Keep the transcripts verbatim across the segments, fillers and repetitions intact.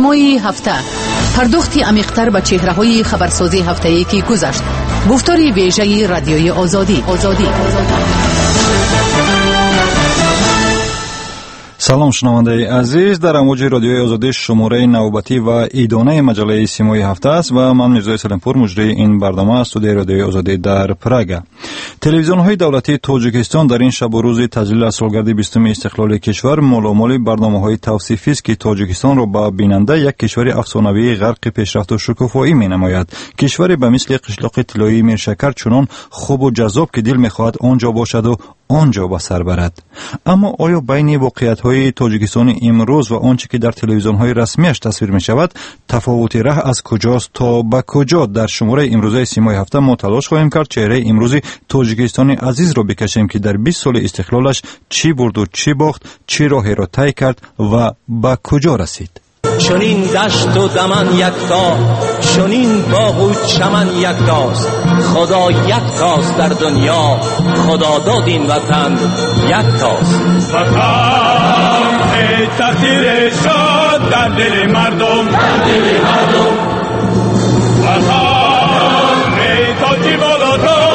سینمای هفته، پرداختی عمیق‌تر به چهره‌های خبرسازی هفته‌ای که گذشت. گفتار ویژه رادیوی آزادی. آزادی. سلام شنونده عزیز، در امواج رادیوی آزادی شماره نوبتی و ایدانه مجله سیمای هفته است و من میرزا سلیمپور مجری این برنامه است. استودیوی رادیوی آزادی در پراگ. تلویزیون‌های دولتی تاجیکستان در این شب و روز تجلیل از سالگرد بیستم استقلال کشور مالامال برنامه‌های توصیفی است که تاجیکستان را به بیننده یک کشور افسانه‌ای غرق پیشرفت و شکوفایی می‌نماید. کشوری به مثل قشلاق طلایی میرشکر چنان خوب و جذاب که دل می‌خواهد آنجا باشد و آنجا به سر برد. اما آیا بین واقعیت‌های تاجیکستان امروز و آنچه که در تلویزیون‌های رسمیش تصویر می‌شود تفاوت ره از کجاست تا به کجا؟ در شماره امروزه سیمای هفته ما تلاش خواهیم کرد چهره امروزی تاجیکستان عزیز را بکشیم که در بیست سال استقلالش چی برد و چی باخت، چه راهی را طی کرد و به کجا رسید. چنین دشت و دمن یکتا، چنین باغ و چمن یکتاست. خدا یکتاست در دنیا، خدا داد این وطن یکتاست. وطن ای تقدیر شد در دل مردم، در دل مردم. وطن ای تاجی بالاتر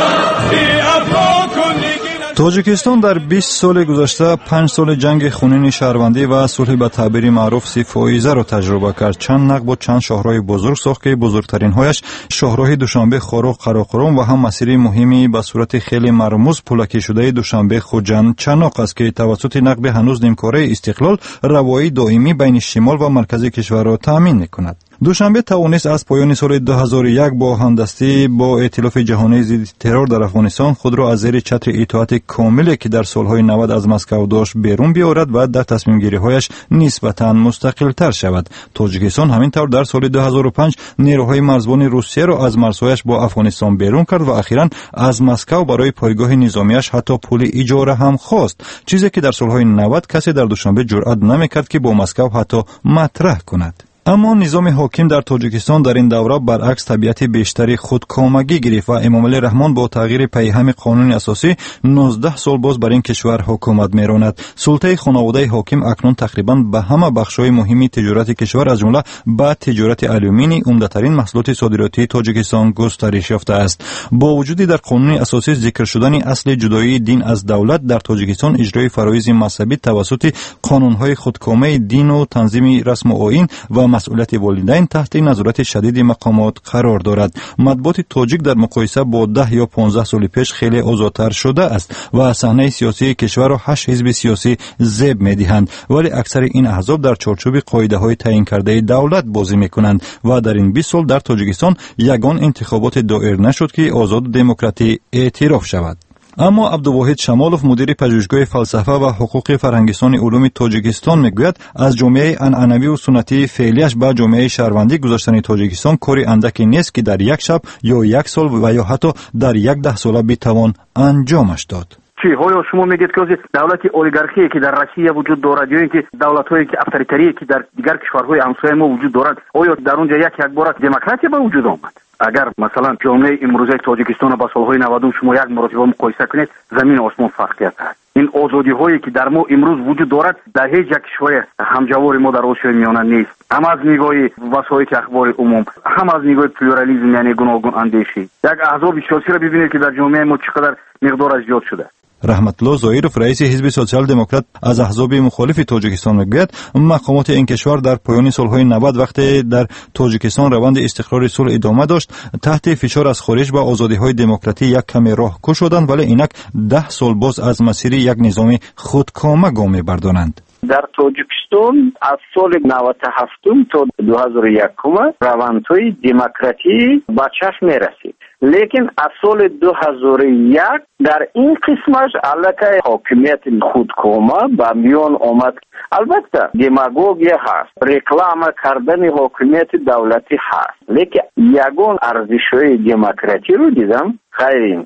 تاجیکستان در بیست سال گذشته پنج سال جنگ خونین شهروندی و صلح به تعبیر معروف سی فایزه را تجربه کرد. چند نقب و چند شاهراه بزرگ ساخت که بزرگترین هایش شاهراه دوشنبه خاروق قراقرم و هم مسیر مهمی به صورت خیلی مرموز پلکی شده دوشنبه خوجند چناق است که توسط نقب هنوز نیمکاره استقلال روایی دائمی بین شمال و مرکز کشور را تامین می‌کند. دوشنبه توانست از پایان سال دو هزار و یک با همدستی با ائتلاف جهانی ضد ترور در افغانستان خود را از زیر چتر اطاعت کاملی که در سالهای نود از مسکو داشت بیرون بیاورد و در تصمیم گیری هایش نسبتاً مستقل تر شود. تاجیکستان همینطور در سال دو هزار و پنج نیروهای مرزبان روسیه را از مرزهایش با افغانستان بیرون کرد و اخیراً از مسکو برای پایگاه نظامیش حتی پول اجاره هم خواست، چیزی که در سالهای نود کسی در دوشنبه جرأت نمی‌کرد که با مسکو حتی مطرح کند. اما نظام حاکم در تاجیکستان در این دوره برعکس طبیعت بیشتری خودکامگی گرفت و امامعلی رحمان با تغییر پیهم قانون اساسی نوزده سال باز بر این کشور حکومت می‌راند. سلطه خانواده حاکم اکنون تقریباً به همه بخش‌های مهم تجارت کشور از جمله به تجارت آلومینی عمده‌ترین محصولات صادراتی تاجیکستان گسترش یافته است. با وجود در قانون اساسی ذکر شدن اصل جدایی دین از دولت، در تاجیکستان اجرای فرایض مذهبی توسط قانون‌های خودکامه دین و تنظیم رسم و آیین و مسئولیت والدین تحت نظارت شدید مقامات قرار دارد. مطبوعات تاجیک در مقایسه با ده یا پانزده سال پیش خیلی آزادتر شده است و صحنه سیاسی کشور را هشت حزب سیاسی زیب می‌دهند، ولی اکثر این احزاب در چارچوب قاعده‌های تعیین کرده دولت بازی می‌کنند و در این بیست سال در تاجیکستان یگان انتخابات دایر نشد که آزاد و دموکراتی اعتراف شود. اما عبدالواحد شمالوف مدیر پژوهشگاه فلسفه و حقوق فرهنگستان علوم تاجیکستان میگوید از جامعه عنعنوی و سنتی فعلیش به جامعه شهروندی گذاشتن تاجیکستان کاری اندکی نیست که در یک شب یا یک سال و یا حتی در یک ده ساله بتوان انجامش داد. چی های شما میگید که دولت اولیگارخی که در روسیه وجود دارد یا اینکه دولت‌هایی که افراطی که در دیگر کشورهای همسایه ما وجود دارد، آیا در اونجا یک یک بار دموکراسی به وجود آمد؟ اگر مثلا جامعه امروزه تاجیکستان با سالهای نود شما یک مرتبه مقایسه کنید، زمین و آسمان فرقیت است. این آزادی هایی که در ما امروز وجود دارد در هیچ یک کشور همجوار ما در آسیای میانه نیست. هم از نگاه وسایل اخبار عموم، هم از نگاه پلورالیسم یعنی گوناگون اندیشی. یک احزاب سیاسی را ببینید که در جامعه ما چقدر مقدارش زیاد شده. رحمت الله ظاهرов رئیس حزب سوسیال دموکرات از احزاب مخالف تاجیکستان میگوید مقامات این کشور در پایان سالهای نود وقتی در تاجیکستان روند استقرار صلح ادامه داشت تحت فشار از خارج و آزادی‌های دموکراتی یک کمی راهکو شدند، ولی اینک ده سال باز از مسیر یک نظام خودکامه گام می‌بردارند. در تاجیکستان از سال نود و هفت تا دو هزار و یک روندهای دموکراتی به چشم می‌رسید، لیکن از سال دو هزار و یک در این قسمش علاقه حاکمیت خودکامه به میان آمد. البته دماغوگی هست، رکلام کردن حاکمیت دولتی هست، لیکن یگان ارزش‌های دموکراتی رو دیدم خیر این کن.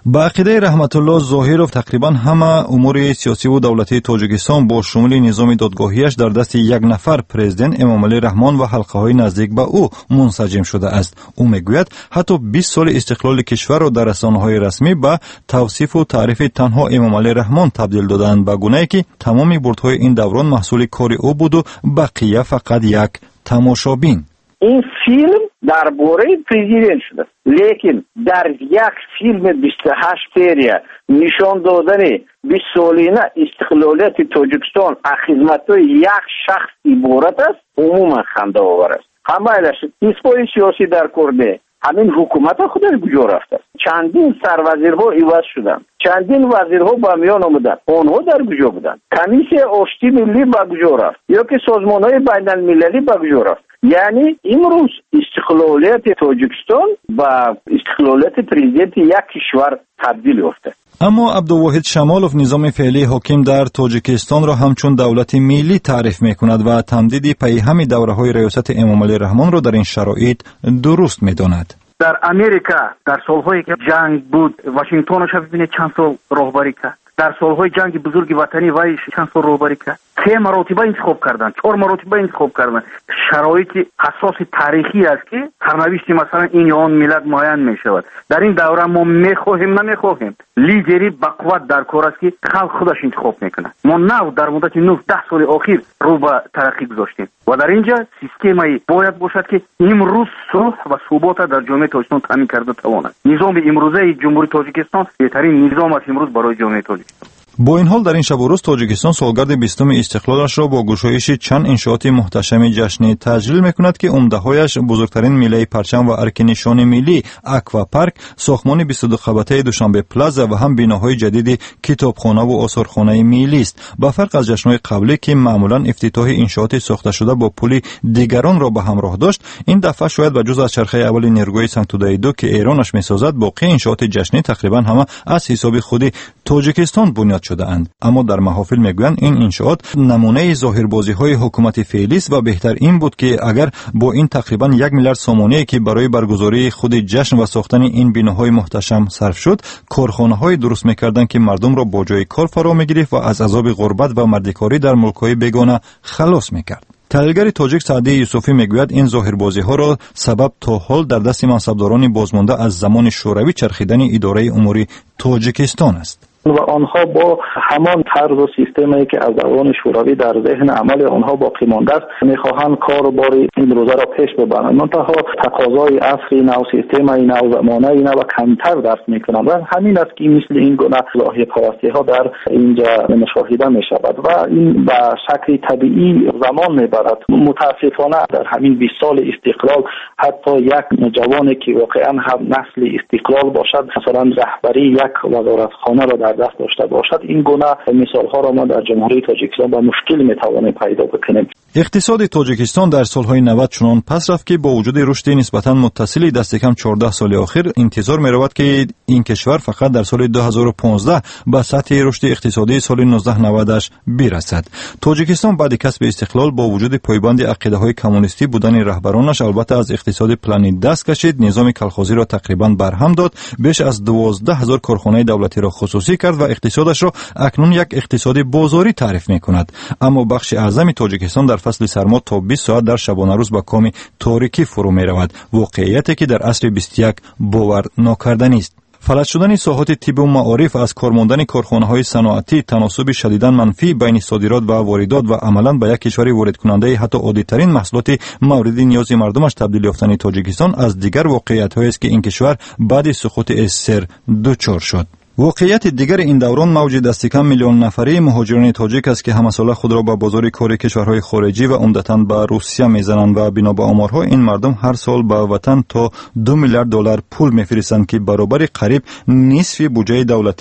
با عقیده رحمت الله ظاهرов تقریبا همه امور سیاسی و دولتی تاجیکستان با شمول نظام دادگاهیش در دست یک نفر پرزیدنت امامعلی رحمان و حلقه های نزدیک به او منسجم شده است. او میگوید حتی بیست سال استقلال کشور را در رسانه‌های رسمی به توصیف و تعریف تنها امامعلی رحمان تبدیل دادند، به گونه‌ای که تمام بردهای این دوران محصول کار او بود و بقیه فقط یک تماشابین. این فیلم درباره پرزیدنت شده، لیکن در یک فیلم بیست و هشت سریه نشان دادن بیست سالینه استقلالیت تاجیکستان از خدمت‌های یک شخص عبارت است، عموما خنده آور است. همه حزب‌های سیاسی در کرده همین حکومت خودش کجا رفته؟ چندین سروزیرها عوض شدن، چندین وزیرها با میان آمدن، آنها در کجا بودن؟ کمیسیون آشتی ملی با کجا رفت؟ یا که سازمان‌های بین المللی با کجا رفت؟ یعنی امروز استقلالیت تاجیکستان با استقلالیت پرزیدنت یک کشور تبدیل یافته. اما عبدالواحد شمالوف نظام فعلی حاکم در تاجیکستان را همچون دولت ملی تعریف می‌کند و تمدید پیهم دوره‌های ریاست امامعلی رحمان را در این شرایط درست می‌داند. در امریکا در سال‌هایی که جنگ بود، واشنگتن را ببینید چند سال راهبری کرد. در سال‌های جنگ بزرگ وطنی وای چند سال راهبری کرد. سه مراتبه انتخاب کردن، چهار مراتبه انتخاب کردن. شرایط حساس تاریخی است که سرنوشت مثلا این یا آن ملت معین می شود. در این دوره ما میخواهیم نمیخواهیم لیدری بقوت در کار است که خلق خودش انتخاب میکنه. ما نو در مدت نه ده سال اخیر رو به ترقی گذاشتیم و در اینجا سیستمی باید باشد که امروز صلح و ثبات در جامعه تاجیکستان تامین کرده تواند. نظام امروزه جمهوری تاجیکستان بهترین نظام است امروز برای جامعه تاجیکستان. با این حال در این شب و روز تاجیکستان سالگرد بیستم استقلالش را با گشایش چند انشاءات محتشم جشنی تجلیل میکند که عمده‌هایش بزرگترین میله پرچم و ارک نشان ملی اکوا پارک، ساختمان بیست و دو خبته دوشنبه پلازا و هم بناهای جدید کتابخانه و آثارخانه ملی است. با فرق از جشن‌های قبلی که معمولاً افتتاح انشاءات ساخته شده با پول دیگران را به همراه داشت، این دفعه شاید به جز از چرخه اول نیروگاه سنتودای دو که ایرانش میسازد، باقی انشاءات جشنی تقریبا همه از حساب خود تاجیکستان بنیاد شده اند. اما در محافل میگویند این انشاءات نمونه ظاهربازی های حکومت فعلی است و بهتر این بود که اگر با این تقریبا یک میلیارد سومانی که برای برگزاری خود جشن و ساختن این بناهای محتشم صرف شد، کارخانه های درست میکردند که مردم را با جای کار فرا میگرفت و از عذاب غربت و مردکاری در ملک‌های بیگانه خلاص میکرد. تحلیلگر تاجیک سعدی یوسفی میگوید این ظاهربازی ها را سبب تا حال در دست منصبداران بازمانده از زمان شوروی چرخیدن اداره امور تاجیکستان است. و آنها با همان طرز و سیستمی که از دوران شوروی در ذهن عمل آنها باقی مانده است میخواهند کار و بار این روزه را پیش ببرند. منتها تقاضای عصری نو، سیستم نو، زمانه نو و کمتر درس میکنند و همین است که مثل این گونه ظاهر پرستی ها در اینجا مشاهده میشود و این به شکل طبیعی زمان میبرد. متاسفانه در همین بیست سال استقلال حتی یک جوانی که واقعا هم نسل استقلال باشد، مثلا رهبری یک وزارتخانه را در دست داشته باشد، این گونه مثال ها را ما در جمهوری تاجیکستان با مشکل میتوانیم پیدا بکنیم. اقتصاد تاجیکستان در سالهای نود چنان پس رفت که با وجود رشد نسبتا متصل دست کم چهارده سال اخیر انتظار می‌رود که این کشور فقط در سال دو هزار و پانزده به سطح رشد اقتصادی سال نوزده نودش برسد. تاجیکستان بعد کسب استقلال با وجود پایبند عقیده‌های کمونیستی بودن رهبرانش البته از اقتصاد پلانی دست کشید، نظام کلخوزی را تقریبا برهم داد، بیش از دوازده هزار کارخانه دولتی را خصوصی کرد و اقتصادش را اکنون یک اقتصاد بازاری تعریف می‌کند. اما بخش اعظم تاجیکستان در فصل سرما تا بیست ساعت در شبانه روز به کام تاریکی فرو می‌رود، واقعیتی که در عصر بیست و یک باور ناکردنی است. فلج شدن ساحات طب و معارف، از کار ماندن کارخانه‌های صنعتی، تناسب شدیداً منفی بین صادرات و واردات و عملاً به یک کشور وارد کننده حتی عادی‌ترین محصولات مورد نیاز مردمش تبدیل یافتن تاجیکستان از دیگر واقعیت‌هایی است که این کشور بعد سقوط اسر دچار شد. واقعیت دیگر این دوران موج دست کم میلیون نفری مهاجران تاجیک است که همساله خود را به بازار کار کشورهای خارجی و عمدتاً به روسیه میزنند و بنا به آمارها این مردم هر سال به وطن تا دو میلیارد دلار پول میفرستند که برابر قریب نصف بودجه دولتی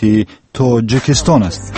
تاجیکستان است.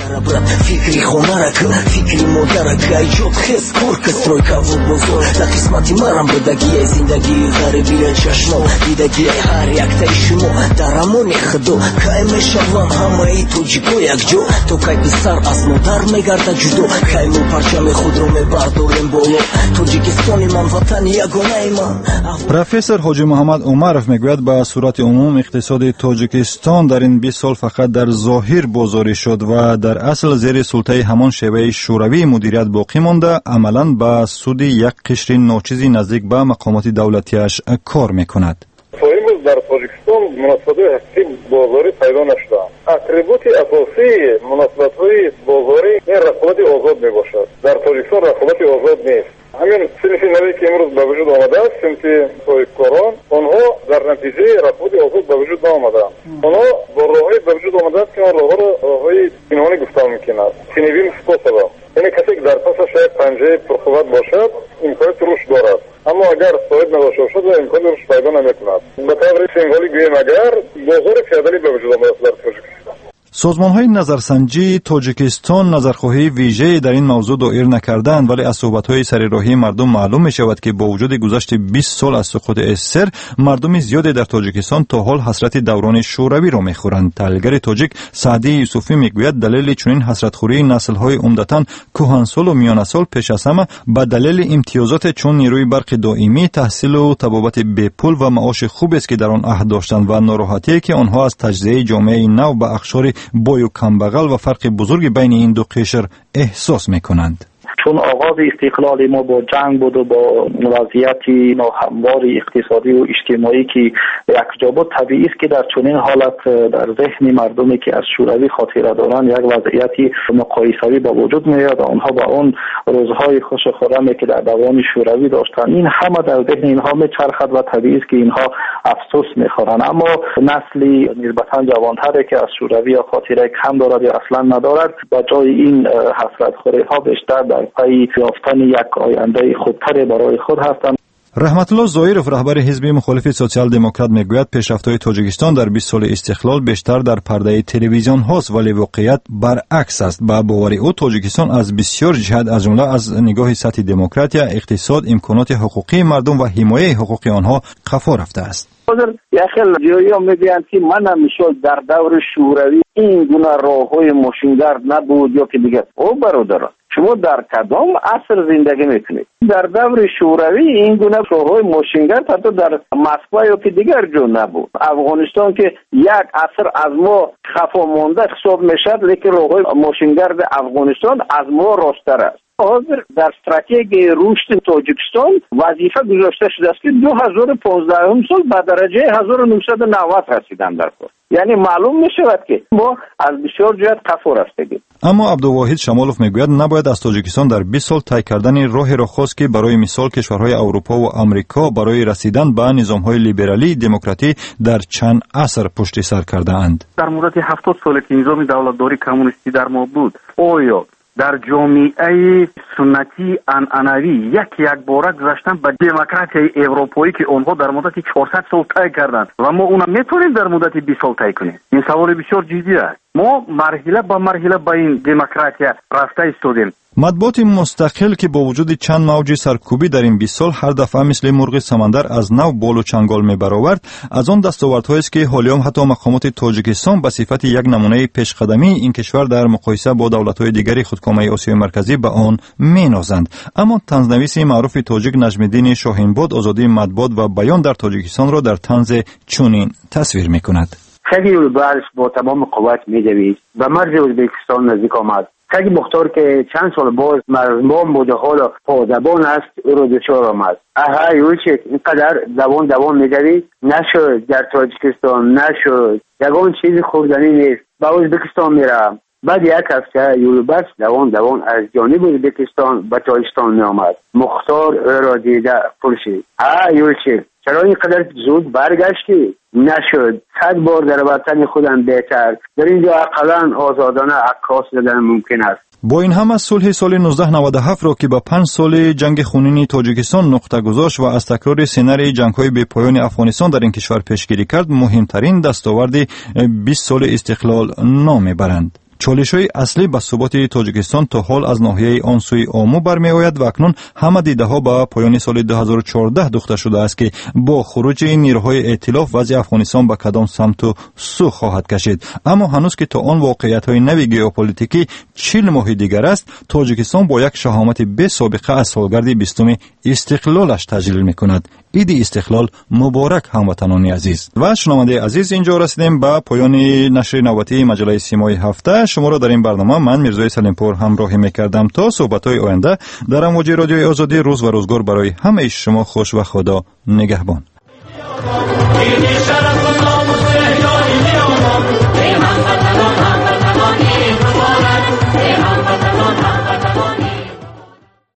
پروفسور حاجی محمد عمرов میگوید به صورت عموم اقتصاد تاجیکستان در این بیست سال فقط در ظاهر بازاری شد و در اصل زیر سلطه همان شیوه شوروی مدیریت باقی مانده، عملاً به سود یک قشر ناچیزی نزدیک به مقامات دولتیش کار میکند. امروز در تاجیکستان مناسبات حقیقی بازاری پیدا نشده. اتریبوت اساسی مناسبت‌های بازاری این رقابت آزاد میباشد. در تاجیکستان رقابت آزاد نیست. همین صنفی نوی که امروز به وجود آمده است، صنفی صاحبکاران، آنها در نتیجه رقابت آزاد به وجود نآمده. آنها با راههای به وجود آمده است که آن راهها را راههای پنهانی گفتن ممکن است. چنین سپاسه. یعنی کسی که در پسش یک پنجه پرقوت باشد امکانات رشد دارد، اما اگر صاحب نداشته باشد امکان رشد پیدا نمیکند. به طور سمبولیک بگوییم اگر بازار فئودالی به وجود آمده است در تاجیکستان. سازمان‌های نظرسنجی تاجیکستان نظرخواهی ویژه‌ای در این موضوع دایر نکردند، ولی از صحبت‌های سریراهی مردم معلوم می‌شود که با وجود گذشت بیست سال از سقوط اسر، مردم زیادی در تاجیکستان تا حال حسرت دوران شوروی را می‌خورند. تحلیلگر تاجیک سعدی یوسفی می‌گوید دلیل چنین حسرتخوری نسل‌های عمدتاً کهنسال و میانه‌سال پیش از همه به دلیل امتیازات چون نیروی برق دائمی، تحصیل و طبابت بی پول و معاش خوب است که در آن عهد داشتند و ناراحتی که آنها از تجزیه جامعه نو به اقشار بای و کمبغل و فرق بزرگ بین این دو قشر احساس میکنند. چون آغاز استقلال ما با جنگ بود و با وضعیت ناهموار اقتصادی و اجتماعی که یکجا بود، طبیعی است که در چنین حالت در ذهن مردمی که از شوروی خاطره دارند یک وضعیتی مقایسوی به وجود میاد. آنها با اون روزهای خوش خرمی که در دوام شوروی داشتند این همه در ذهن اینها میچرخد و طبیعی است که اینها افسوس میخورند. اما نسلی نسبتا جوانتری که از شوروی خاطره کم دارد یا اصلا ندارد، با جای این حسرت خوری ها بیشتر در پای یافتن یک آینده خوبتر برای خود هستند. رحمت الله ظاهرов رهبر حزب مخالف سوسیال دموکرات میگوید پیشرفت‌های تاجیکستان در بیست سال استقلال بیشتر در پرده تلویزیون هاست، ولی واقعیت برعکس است. به باور او تاجیکستان از بسیار جهت از جمله از نگاه سطح دموکراتیا، اقتصاد، امکانات حقوقی مردم و حمایت حقوق آنها قفا رفته است. یک خیلی جایی ها میگویند که من همیشه در دور شوروی این گونه راههای ماشینگرد نبود یا که دیگه. او برادران شما در کدام عصر زندگی میکنید؟ در دور شوروی این گونه راههای ماشینگرد حتی در مسکو یا که دیگر جا نبود. افغانستان که یک عصر از ما خفا مانده حساب میشد، لیکن راههای ماشینگرد افغانستان از ما راست‌تر است. حاضر در استراتژی رشد تاجیکستان وظیفه گذاشته شده است که دو هزار و پانزده سال به درجه هزار و نهصد و نود رسیدن در کار. یعنی معلوم می شود که ما از بسیار جهت قفا رفتگیم. اما عبدالواحد شمالوف میگوید نباید از تاجیکستان در بیست سال طی کردن راه را خواست که برای مثال کشورهای اروپا و آمریکا برای رسیدن به نظامهای لیبرالی دموکراتی در چند عصر پشت سر کرده اند. در مدت هفتاد سال که نظام دولتداری کمونیستی در ما بود، آیا در جامعه سنتی عنعنوی یک یک باره گذاشتن به دموکراسی اروپایی که آنها در مدت چهارصد سال طی کردند و ما اونم میتونیم در مدت بیست سال طی کنیم؟ این سوال بسیار جدی است. ما مرحله به مرحله به این دموکراسی رفته ایستادیم. مطبوعات مستقل که با وجود چند موج سرکوبی در این بیست سال هر دفعه مثل مرغ سمندر از نو بال و چنگال می‌برآورد، از آن دستاوردهایی است که حالیام حتی مقامات تاجیکستان به صفت یک نمونه پیشقدمی این کشور در مقایسه با دولت‌های دیگری خودکامه آسیای مرکزی به آن می‌نازند. اما طنزنویس معروف تاجیک نجم‌الدین شاهینباد آزادی مطبوعات و بیان در تاجیکستان را در طنز چنین تصویر می‌کند: خیلی یولبرس با تمام قوت می‌دوید و مرز ازبکستان نزدیک آمد. خیلی مختار که چند سال باز مرزبان بود و حالا پادبان است او رو دچار آمد. اها یوچک اینقدر دوان دوان می‌دوید نشد در تاجیکستان، نشد یگان چیزی خوردنی نیست. با ازبکستان میرم. بعد یک هفته یولبرس دوان دوان از جانب ازبکستان به تاجیکستان می‌آمد. مختار او را دیده پرسید: اها یوچک چرا اینقدر زود برگشتی؟ نشد. صد بار در وطن خودم بهتر. در اینجا اقلا آزادانه عکاس زدن ممکن است. با این همه صلح سال نوزده نود و هفت را که با پنج سال جنگ خونین تاجیکستان نقطه گذاشت و از تکرار سینری جنگ‌های بی‌پایان افغانستان در این کشور پیشگیری کرد، مهمترین دستاورد بیست سال استقلال نام میبرند. چالش‌های اصلی به ثبات تاجیکستان تا حال از ناحیه آن سوی آمو برمی‌آید و اکنون همه دیده‌ها به پایان سال دو هزار و چهارده دوخته شده است که با خروج نیروهای ائتلاف وضع افغانستان به کدام سمت و سو خواهد کشید. اما هنوز که تا آن واقعیت‌های نوی ژئوپلیتیکی چهل ماه دیگر است، تاجیکستان با یک شهامت بی سابقه از سالگرد بیستم استقلالش تجلیل می‌کند. عید استقلال مبارک هموطنان عزیز. و شنونده عزیز، اینجا رسیدیم به پایان نشر نوبتی مجله سیمای هفته. شما را در این برنامه من میرزای سلیمپور همراهی میکردم. تا صحبت‌های آینده در امواج رادیوی آزادی، روز و روزگار برای همه شما خوش و خدا نگهبان.